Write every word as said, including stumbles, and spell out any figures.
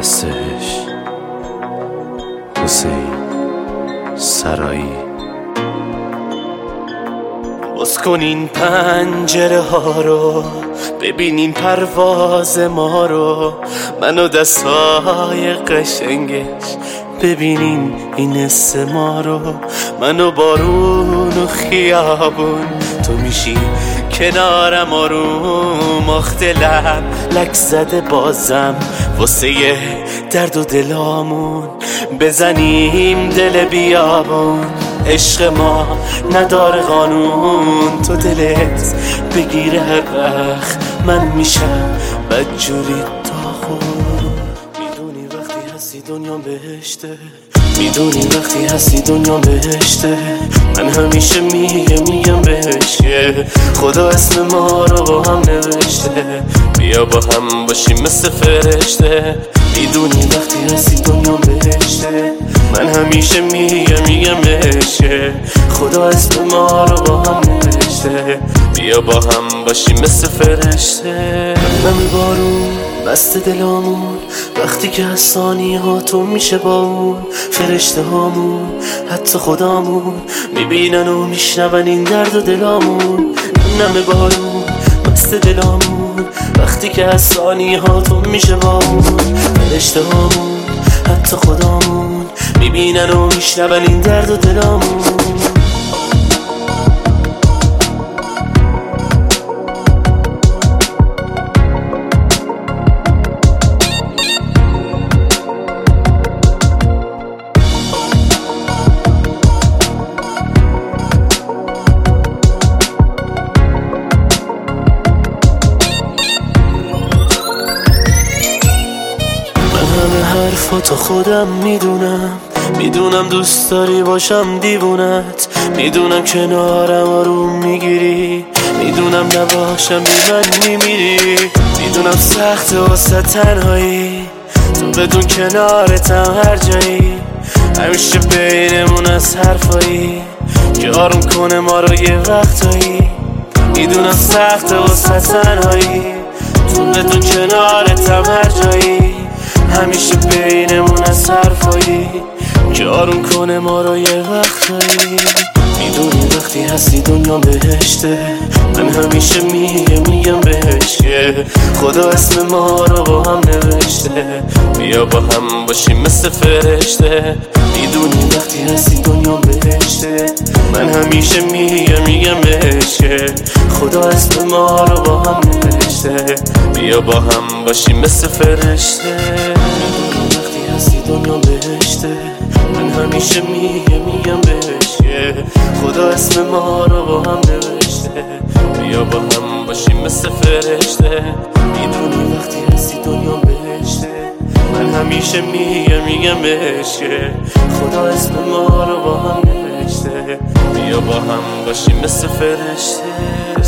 هستش. حسین سرایی. باز کنین پنجره ها رو، ببینین پرواز ما رو، منو دستای قشنگش ببینین این حس ما رو. منو بارون و خیابون، تو میشی کنارم آروم، آخت لب لک زده بازم واسه درد و دلامون. بزنیم دل بیابون، عشق ما نداره قانون، تو دلت بگیره هر وقت من میشم بدجوری داغون. میدونی وقتی هستی دنیا بهشته، میدونی وقتی هستی دنیا بهشته. من همیشه میگم میگم بهش که خدا اسم ما رو با هم نوشته، بیا با هم باشیم مثل فرشته. میدونی وقتی هستی دنیا بهشته، من همیشه میگم میگم بهش که خدا اسم ما رو با هم نوشته، بیا با هم باشیم مثل فرشته. نمی بارون بست دلامون، وقتی که از ثانیه ها تو میشه با اون فرشته هامون، حتی خدامون میبینن و میشنون این درد و دلامون. نمی بارون بست دلامون، وقتی که از ثانیه ها تو میشه با اون فرشته هامون، حتی خدامون میبینن و میشنون این درد و دلامون. حرفاتو خودم میدونم، میدونم دوست داری باشم دیوونت، میدونم کنارم آروم میگیری، میدونم نباشم بی من میمیری، میدونم سخت واسه تنهایی، تو بدون کنارتم هر جایی، همیشه بینمون از حرفایی که آروم کنه ما رو یه وقتایی. میدونم سخت واسه تنهایی، تو بدون کنارتم هر جایی، همیشه بینمون از حرفایی که آروم کنه ما رو یه وقتایی. میدونی وقتی هستی دنیا بهشته، من همیشه میگم میگم بهش که خدا اسم ما رو با هم نوشته، بیا با هم باشیم مثل فرشته. میدونی وقتی هستی دنیا بهشته، من همیشه میگم میگم بهش که خدا اسم ما رو با هم نوشته، بیا با هم باشیم مثل فرشته. میدونی وقتی هستی دنیا بهشته، من همیشه میگم میگم بهش که خدا اسم ما رو با هم نوشته، بیا با هم باشیم مثل فرشته. میدونی وقتی هستی دنیا بهشته، من همیشه میگم میگم بهش که خدا اسم ما رو با هم نوشته، بیا با هم باشیم مثل فرشته.